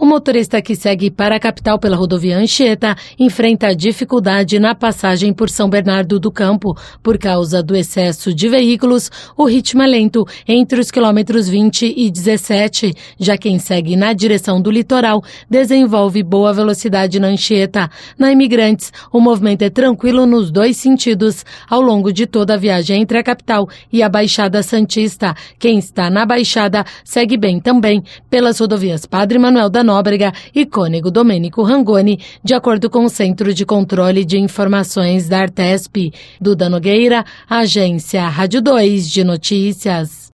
O motorista que segue para a capital pela rodovia Anchieta enfrenta dificuldade na passagem por São Bernardo do Campo. Por causa do excesso de veículos, o ritmo é lento entre os quilômetros 20 e 17. Já quem segue na direção do litoral desenvolve boa velocidade na Anchieta. Na Imigrantes, o movimento é tranquilo nos dois sentidos, ao longo de toda a viagem entre a capital e a Baixada Santista. Quem está na Baixada segue bem também pelas rodovias Padre Manuel da Nóbrega e Cônego Domênico Rangoni, de acordo com o Centro de Controle de Informações da Artesp. Duda Nogueira, Agência Rádio 2 de Notícias.